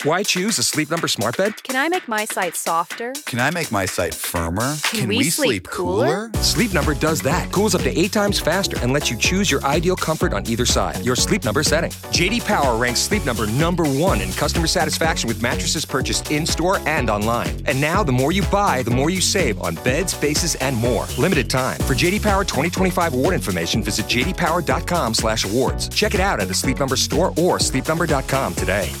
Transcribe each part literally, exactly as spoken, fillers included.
Why choose a Sleep Number smart bed? Can I make my site softer? Can I make my site firmer? Can we sleep cooler? Sleep Number does that. Cools up to eight times faster and lets you choose your ideal comfort on either side. Your Sleep Number setting. J D Power ranks Sleep Number number one in customer satisfaction with mattresses purchased in-store and online. And now, the more you buy, the more you save on beds, bases, and more. Limited time. For J D Power twenty twenty-five award information, visit j d power dot com slash awards. Check it out at the Sleep Number store or sleep number dot com today.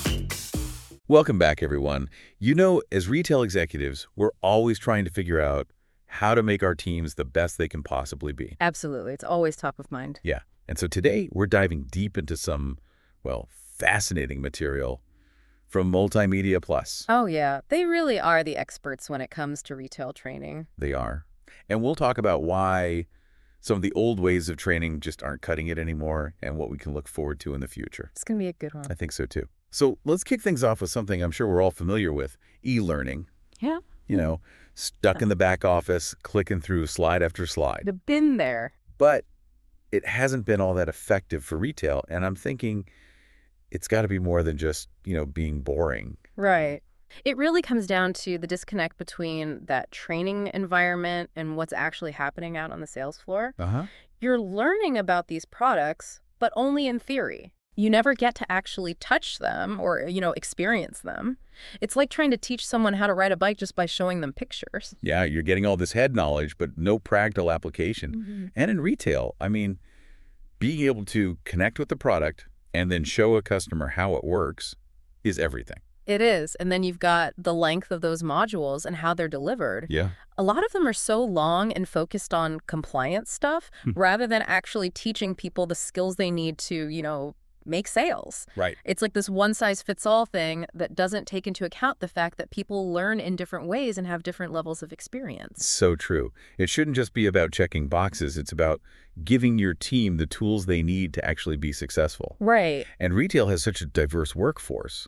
Welcome back, everyone. You know, as retail executives, we're always trying to figure out how to make our teams the best they can possibly be. Absolutely. It's always top of mind. Yeah. And so today, we're diving deep into some, well, fascinating material from Multimedia Plus. Oh, yeah. They really are the experts when it comes to retail training. They are. And we'll talk about why some of the old ways of training just aren't cutting it anymore and what we can look forward to in the future. It's going to be a good one. I think so, too. So let's kick things off with something I'm sure we're all familiar with, e-learning. Yeah. You know, stuck in the back office, clicking through slide after slide. I've been there. But it hasn't been all that effective for retail, and I'm thinking it's got to be more than just, you know, being boring. Right. It really comes down to the disconnect between that training environment and what's actually happening out on the sales floor. Uh-huh. You're learning about these products, but only in theory. You never get to actually touch them or, you know, experience them. It's like trying to teach someone how to ride a bike just by showing them pictures. Yeah, you're getting all this head knowledge, but no practical application. Mm-hmm. And in retail, I mean, being able to connect with the product and then show a customer how it works is everything. It is. And then you've got the length of those modules and how they're delivered. Yeah. A lot of them are so long and focused on compliance stuff rather than actually teaching people the skills they need to, you know, make sales. Right. It's like this one-size-fits-all thing that doesn't take into account the fact that people learn in different ways and have different levels of experience. So true. It shouldn't just be about checking boxes. It's about giving your team the tools they need to actually be successful. Right. And retail has such a diverse workforce.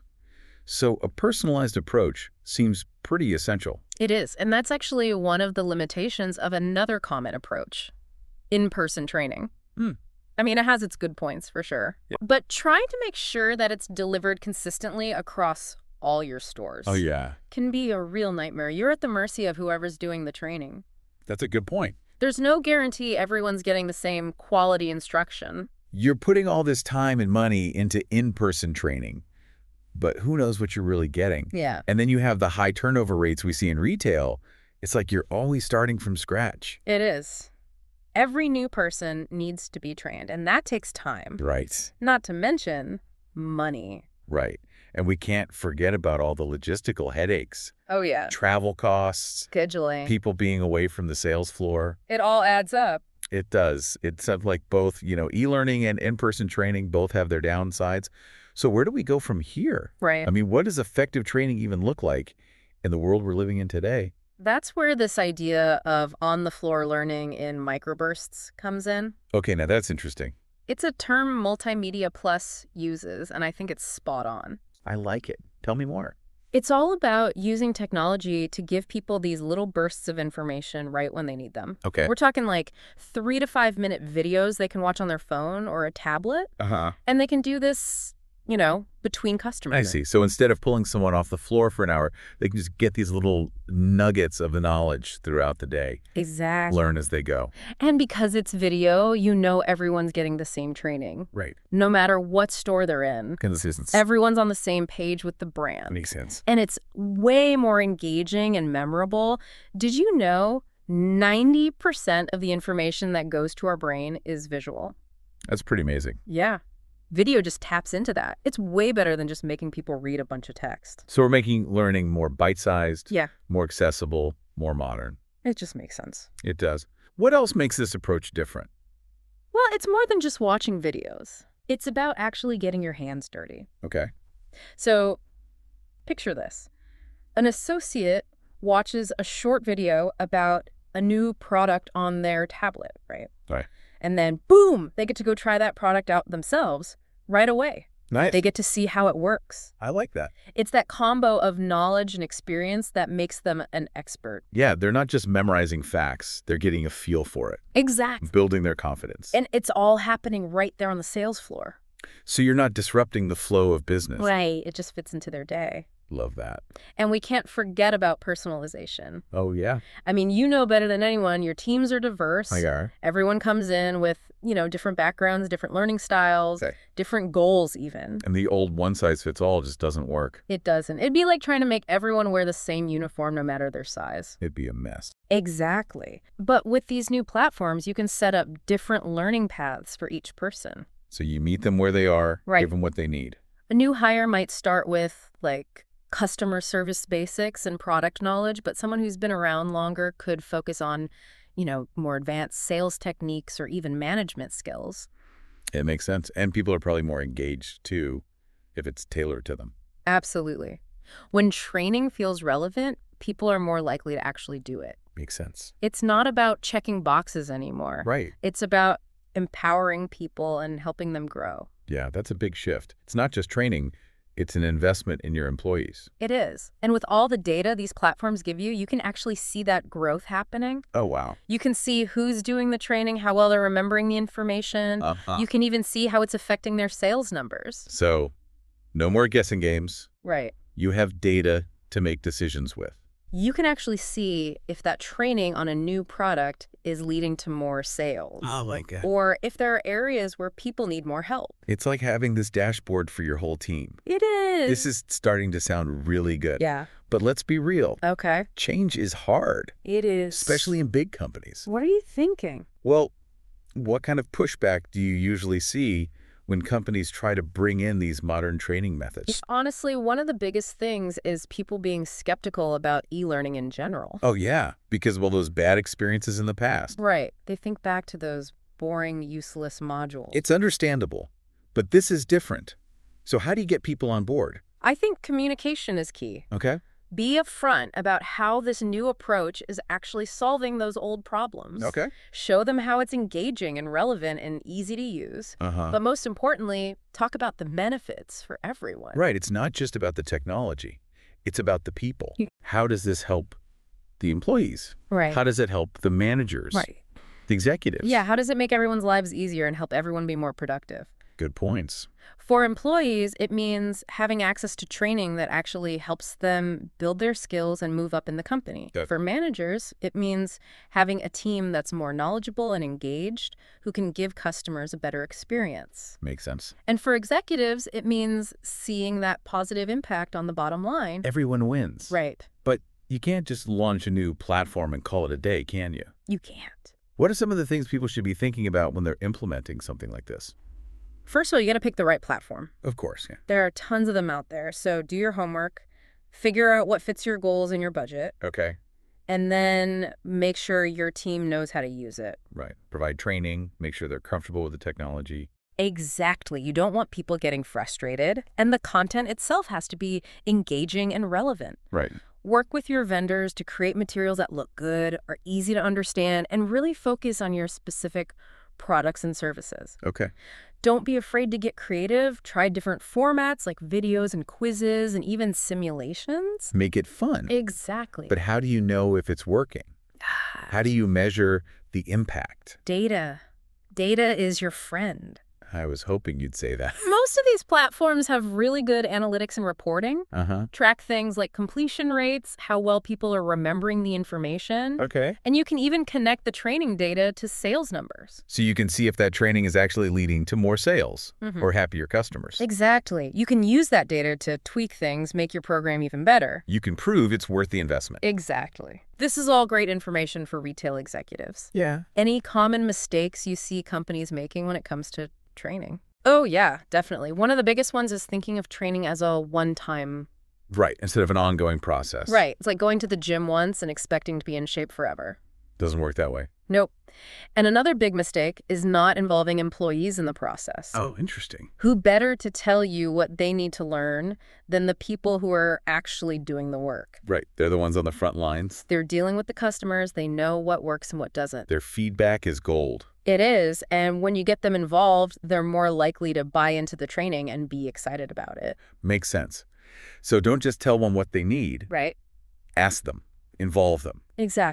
So a personalized approach seems pretty essential. It is. And that's actually one of the limitations of another common approach, in-person training. Hmm. I mean, it has its good points for sure. Yeah. But trying to make sure that it's delivered consistently across all your stores Oh, yeah. can be a real nightmare. You're at the mercy of whoever's doing the training. That's a good point. There's no guarantee everyone's getting the same quality instruction. You're putting all this time and money into in-person training, but who knows what you're really getting? Yeah. And then you have the high turnover rates we see in retail. It's like you're always starting from scratch. It is. Every new person needs to be trained, and that takes time. Right. Not to mention money. Right. And we can't forget about all the logistical headaches. Oh, yeah. Travel costs, Scheduling. people being away from the sales floor. It all adds up. It does. It's like both, you know, e-learning and in-person training both have their downsides. So where do we go from here? Right. I mean, what does effective training even look like in the world we're living in today? That's where this idea of on-the-floor learning in microbursts comes in. Okay, now that's interesting. It's a term Multimedia Plus uses, and I think it's spot on. I like it. Tell me more. It's all about using technology to give people these little bursts of information right when they need them. Okay. We're talking like three to five minute videos they can watch on their phone or a tablet, Uh-huh. and they can do this, you know, between customers. I see. So instead of pulling someone off the floor for an hour, they can just get these little nuggets of knowledge throughout the day. Exactly. Learn as they go. And because it's video, you know everyone's getting the same training, Right. no matter what store they're in. Consistency. Everyone's on the same page with the brand. Makes sense. And it's way more engaging and memorable. Did you know ninety percent of the information that goes to our brain is visual? That's pretty amazing. Yeah. Video just taps into that. It's way better than just making people read a bunch of text. So we're making learning more bite-sized, Yeah, more accessible, more modern. it just makes sense. It does. What else makes this approach different? Well, it's more than just watching videos. It's about actually getting your hands dirty. Okay. So picture this. An associate watches a short video about a new product on their tablet, right? Right. And then, boom, they get to go try that product out themselves right away. Nice. They get to see how it works. I like that. It's that combo of knowledge and experience that makes them an expert. Yeah, they're not just memorizing facts. They're getting a feel for it, Exactly. building their confidence. And it's all happening right there on the sales floor. So you're not disrupting the flow of business. Right. It just fits into their day. Love that. And we can't forget about personalization. Oh, yeah. I mean, you know better than anyone, your teams are diverse. Like are. Everyone comes in with, you know, different backgrounds, different learning styles, Okay. different goals even. And the old one-size-fits-all just doesn't work. It doesn't. It'd be like trying to make everyone wear the same uniform no matter their size. It'd be a mess. Exactly. But with these new platforms, you can set up different learning paths for each person. So you meet them where they are, Right. give them what they need. A new hire might start with, like, customer service basics and product knowledge, but someone who's been around longer could focus on, you know, more advanced sales techniques or even management skills. It makes sense. And people are probably more engaged, too, if it's tailored to them. Absolutely. When training feels relevant, people are more likely to actually do it. Makes sense. It's not about checking boxes anymore. Right. It's about empowering people and helping them grow. Yeah, that's a big shift. It's not just training. It's an investment in your employees. It is. And with all the data these platforms give you, you can actually see that growth happening. Oh, wow. You can see who's doing the training, how well they're remembering the information. Uh-huh. You can even see how it's affecting their sales numbers. So, no more guessing games. Right. You have data to make decisions with. You can actually see if that training on a new product is leading to more sales. Oh, my God. Or if there are areas where people need more help. It's like having this dashboard for your whole team. It is. This is starting to sound really good. Yeah. But let's be real. Okay. Change is hard, It is. especially in big companies. What are you thinking? Well, what kind of pushback do you usually see when companies try to bring in these modern training methods? Honestly, one of the biggest things is people being skeptical about e-learning in general. Oh, yeah, because of all those bad experiences in the past. Right. They think back to those boring, useless modules. It's understandable, but this is different. So how do you get people on board? I think communication is key. Okay. Be upfront about how this new approach is actually solving those old problems. Okay. Show them how it's engaging and relevant and easy to use. Uh-huh. But most importantly, talk about the benefits for everyone. Right. It's not just about the technology. It's about the people. You- How does this help the employees? Right. How does it help the managers? Right. The executives? Yeah, how does it make everyone's lives easier and help everyone be more productive? Good points. For employees, it means having access to training that actually helps them build their skills and move up in the company. Def- For managers, it means having a team that's more knowledgeable and engaged, who can give customers a better experience. Makes sense. And for executives, it means seeing that positive impact on the bottom line. Everyone wins. Right. But you can't just launch a new platform and call it a day, can you? You can't. What are some of the things people should be thinking about when they're implementing something like this? First of all, you got to pick the right platform. Of course, yeah. There are tons of them out there, so do your homework, figure out what fits your goals and your budget, Okay. and then make sure your team knows how to use it. Right. Provide training, make sure they're comfortable with the technology. Exactly. You don't want people getting frustrated, and the content itself has to be engaging and relevant. Right. Work with your vendors to create materials that look good, are easy to understand, and really focus on your specific products and services. Okay. Don't be afraid to get creative. Try different formats like videos and quizzes and even simulations. Make it fun. Exactly. But how do you know if it's working? How do you measure the impact? Data. Data is your friend. I was hoping you'd say that. Most of these platforms have really good analytics and reporting. Uh-huh. Track things like completion rates, how well people are remembering the information. Okay. And you can even connect the training data to sales numbers. So you can see if that training is actually leading to more sales Mhm. or happier customers. Exactly. You can use that data to tweak things, make your program even better. You can prove it's worth the investment. Exactly. This is all great information for retail executives. Yeah. Any common mistakes you see companies making when it comes to training? Oh, yeah, definitely. One of the biggest ones is thinking of training as a one-time. Right. Instead of an ongoing process. Right. It's like going to the gym once and expecting to be in shape forever. Doesn't work that way. Nope. And another big mistake is not involving employees in the process. Oh, interesting. Who better to tell you what they need to learn than the people who are actually doing the work? Right. They're the ones on the front lines. They're dealing with the customers. They know what works and what doesn't. Their feedback is gold. It is. And when you get them involved, they're more likely to buy into the training and be excited about it. Makes sense. So don't just tell them what they need. Right? Ask them. Involve them. Exactly.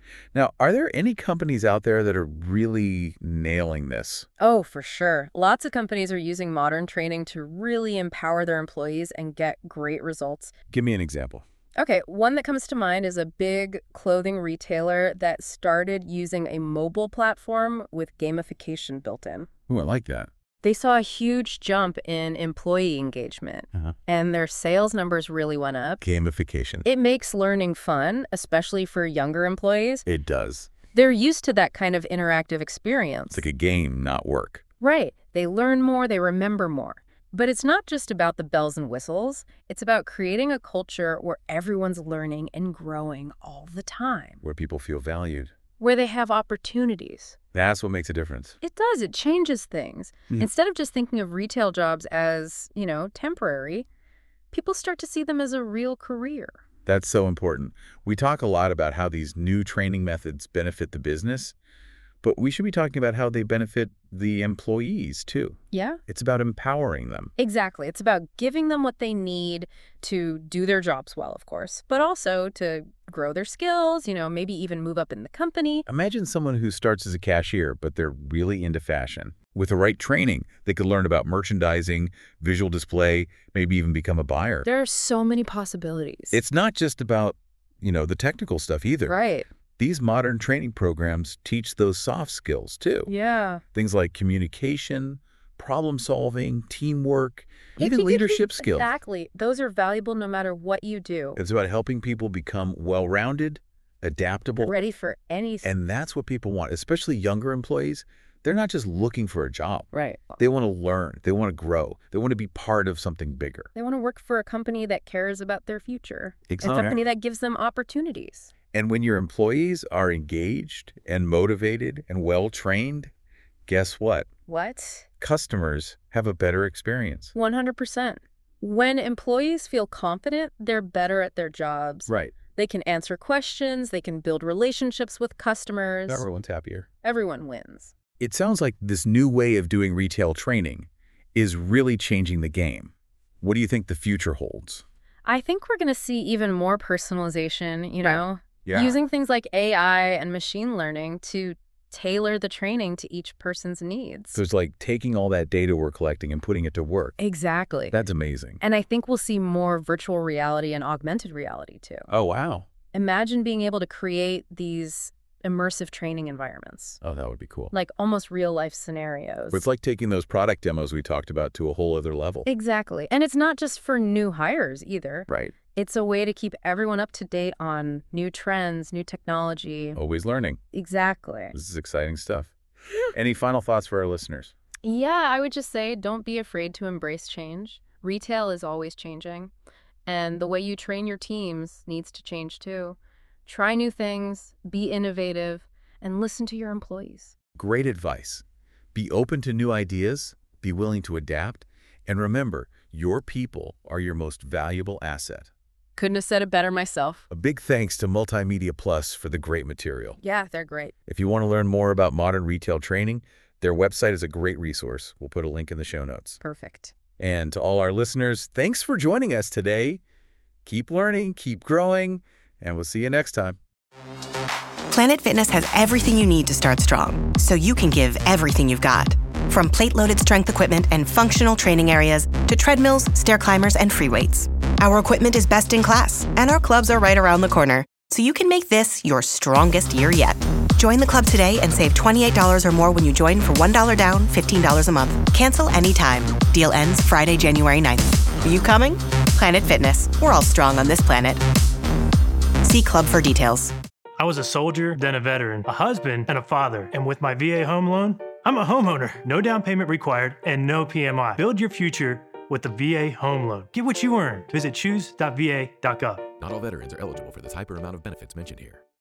Now, are there any companies out there that are really nailing this? Oh, for sure. Lots of companies are using modern training to really empower their employees and get great results. Give me an example. Okay, one that comes to mind is a big clothing retailer that started using a mobile platform with gamification built in. Ooh, I like that. They saw a huge jump in employee engagement, Uh-huh. and their sales numbers really went up. Gamification. It makes learning fun, especially for younger employees. It does. They're used to that kind of interactive experience. It's like a game, not work. Right. They learn more, they remember more. But it's not just about the bells and whistles. It's about creating a culture where everyone's learning and growing all the time, Where people feel valued. where they have opportunities. That's what makes a difference. It does. It changes things. Mm. Instead of just thinking of retail jobs as, you know, temporary, people start to see them as a real career. That's so important. We talk a lot about how these new training methods benefit the business, but we should be talking about how they benefit the employees, too. Yeah? It's about empowering them. Exactly. It's about giving them what they need to do their jobs well, of course, but also to grow their skills, you know, maybe even move up in the company. Imagine someone who starts as a cashier, but they're really into fashion. With the right training, they could learn about merchandising, visual display, maybe even become a buyer. There are so many possibilities. It's not just about, you know, the technical stuff either. Right. These modern training programs teach those soft skills, too. Yeah. Things like communication, problem solving, teamwork, If even you could leadership be- skills. Exactly. Those are valuable no matter what you do. It's about helping people become well-rounded, adaptable, Ready for anything. and that's what people want, especially younger employees. They're not just looking for a job. Right. They want to learn. They want to grow. They want to be part of something bigger. They want to work for a company that cares about their future. Exactly. A company that gives them opportunities. And when your employees are engaged and motivated and well-trained, guess what? What? Customers have a better experience. one hundred percent. When employees feel confident, they're better at their jobs. Right. They can answer questions. They can build relationships with customers. Everyone's happier. Everyone wins. It sounds like this new way of doing retail training is really changing the game. What do you think the future holds? I think we're going to see even more personalization, you know, Yeah. using things like A I and machine learning to tailor the training to each person's needs. So it's like taking all that data we're collecting and putting it to work. Exactly. That's amazing. And I think we'll see more virtual reality and augmented reality, too. Oh, wow. Imagine being able to create these immersive training environments, Oh, that would be cool. like almost real-life scenarios. It's like taking those product demos we talked about to a whole other level. Exactly. And it's not just for new hires either. Right. It's a way to keep everyone up to date on new trends, new technology. Always learning. Exactly. This is exciting stuff. Any final thoughts for our listeners? Yeah, I would just say don't be afraid to embrace change. Retail is always changing, and the way you train your teams needs to change too. Try new things, be innovative, and listen to your employees. Great advice. Be open to new ideas, be willing to adapt, and remember, your people are your most valuable asset. Couldn't have said it better myself. A big thanks to Multimedia Plus for the great material. Yeah, they're great. If you want to learn more about modern retail training, their website is a great resource. We'll put a link in the show notes. Perfect. And to all our listeners, thanks for joining us today. Keep learning, keep growing, and we'll see you next time. Planet Fitness has everything you need to start strong, so you can give everything you've got. From plate-loaded strength equipment and functional training areas to treadmills, stair climbers, and free weights. Our equipment is best in class, and our clubs are right around the corner, so you can make this your strongest year yet. Join the club today and save twenty-eight dollars or more when you join for one dollar down, fifteen dollars a month. Cancel anytime. Deal ends Friday, January ninth. Are you coming? Planet Fitness. We're all strong on this planet. See club for details. I was a soldier, then a veteran, a husband, and a father. And with my V A home loan, I'm a homeowner. No down payment required and no P M I. Build your future with the V A home loan. Get what you earned. Visit choose dot v a dot gov. Not all veterans are eligible for the type or amount of benefits mentioned here.